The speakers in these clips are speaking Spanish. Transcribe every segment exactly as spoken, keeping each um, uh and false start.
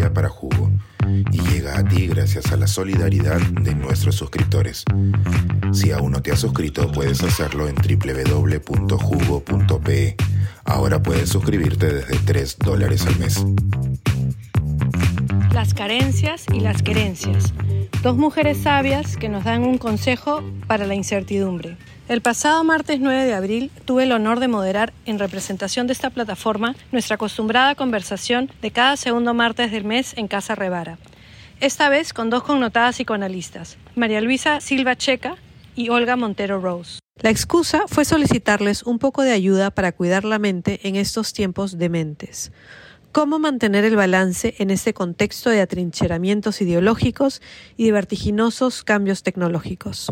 Colombia para Jugo y llega a ti gracias a la solidaridad de nuestros suscriptores. Si aún no te has suscrito, puedes hacerlo en doble u doble u doble u punto jugo punto pe. Ahora puedes suscribirte desde tres dólares al mes. Las carencias y las querencias. Dos mujeres sabias que nos dan un consejo para la incertidumbre. El pasado martes nueve de abril tuve el honor de moderar en representación de esta plataforma nuestra acostumbrada conversación de cada segundo martes del mes en Casa Revara. Esta vez con dos connotadas psicoanalistas, María Luisa Silva Checa y Olga Montero Rose. La excusa fue solicitarles un poco de ayuda para cuidar la mente en estos tiempos dementes. ¿Cómo mantener el balance en este contexto de atrincheramientos ideológicos y de vertiginosos cambios tecnológicos?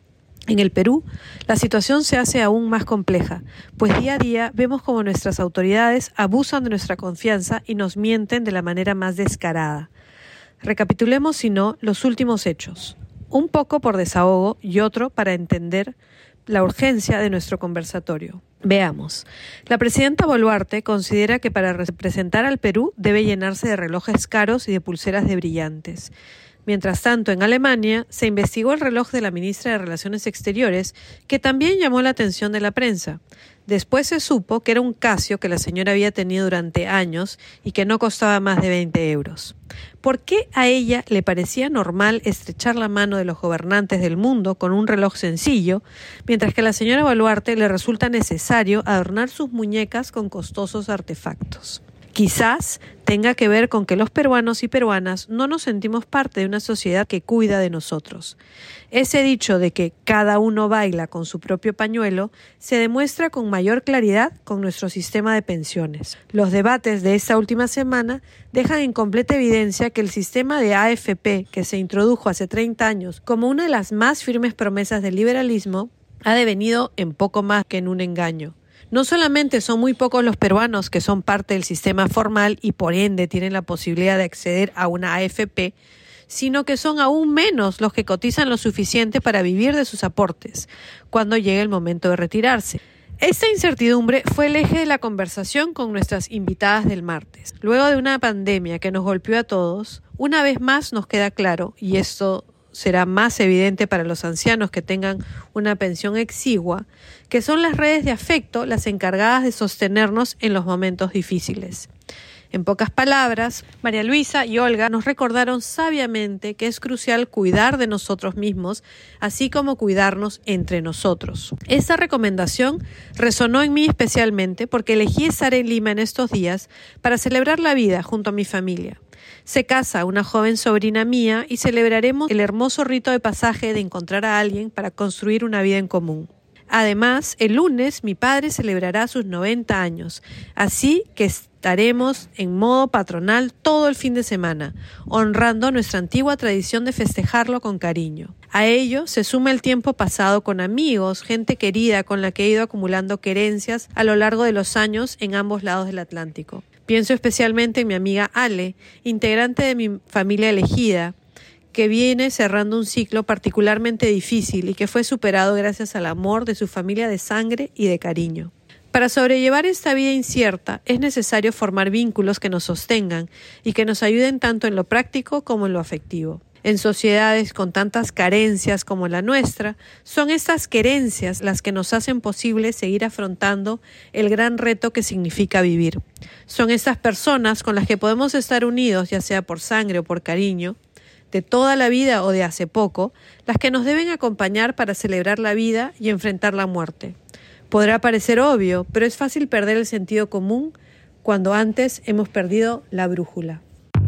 En el Perú, la situación se hace aún más compleja, pues día a día vemos cómo nuestras autoridades abusan de nuestra confianza y nos mienten de la manera más descarada. Recapitulemos, si no, los últimos hechos, un poco por desahogo y otro para entender la urgencia de nuestro conversatorio. Veamos. La presidenta Boluarte considera que para representar al Perú debe llenarse de relojes caros y de pulseras de brillantes. Mientras tanto, en Alemania se investigó el reloj de la ministra de Relaciones Exteriores, que también llamó la atención de la prensa. Después se supo que era un Casio que la señora había tenido durante años y que no costaba más de veinte euros. ¿Por qué a ella le parecía normal estrechar la mano de los gobernantes del mundo con un reloj sencillo, mientras que a la señora Boluarte le resulta necesario adornar sus muñecas con costosos artefactos? Quizás tenga que ver con que los peruanos y peruanas no nos sentimos parte de una sociedad que cuida de nosotros. Ese dicho de que cada uno baila con su propio pañuelo se demuestra con mayor claridad con nuestro sistema de pensiones. Los debates de esta última semana dejan en completa evidencia que el sistema de A F P, que se introdujo hace treinta años como una de las más firmes promesas del liberalismo, ha devenido en poco más que en un engaño. No solamente son muy pocos los peruanos que son parte del sistema formal y por ende tienen la posibilidad de acceder a una A F P, sino que son aún menos los que cotizan lo suficiente para vivir de sus aportes cuando llegue el momento de retirarse. Esta incertidumbre fue el eje de la conversación con nuestras invitadas del martes. Luego de una pandemia que nos golpeó a todos, una vez más nos queda claro, y esto será más evidente para los ancianos que tengan una pensión exigua, que son las redes de afecto las encargadas de sostenernos en los momentos difíciles. En pocas palabras, María Luisa y Olga nos recordaron sabiamente que es crucial cuidar de nosotros mismos, así como cuidarnos entre nosotros. Esta recomendación resonó en mí especialmente porque elegí estar en Lima en estos días para celebrar la vida junto a mi familia. Se casa una joven sobrina mía y celebraremos el hermoso rito de pasaje de encontrar a alguien para construir una vida en común. Además, el lunes mi padre celebrará sus noventa años, así que estaremos en modo patronal todo el fin de semana, honrando nuestra antigua tradición de festejarlo con cariño. A ello se suma el tiempo pasado con amigos, gente querida con la que he ido acumulando querencias a lo largo de los años en ambos lados del Atlántico. Pienso especialmente en mi amiga Ale, integrante de mi familia elegida, que viene cerrando un ciclo particularmente difícil y que fue superado gracias al amor de su familia de sangre y de cariño. Para sobrellevar esta vida incierta es necesario formar vínculos que nos sostengan y que nos ayuden tanto en lo práctico como en lo afectivo. En sociedades con tantas carencias como la nuestra, son estas querencias las que nos hacen posible seguir afrontando el gran reto que significa vivir. Son estas personas con las que podemos estar unidos, ya sea por sangre o por cariño, de toda la vida o de hace poco, las que nos deben acompañar para celebrar la vida y enfrentar la muerte. Podrá parecer obvio, pero es fácil perder el sentido común cuando antes hemos perdido la brújula.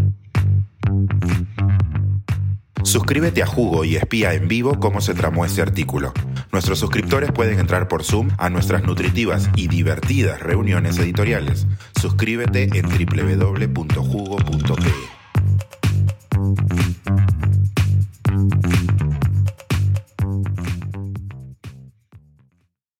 Suscríbete a Jugo y espía en vivo cómo se tramó este artículo. Nuestros suscriptores pueden entrar por Zoom a nuestras nutritivas y divertidas reuniones editoriales. Suscríbete en doble u doble u doble u punto jugo punto pe.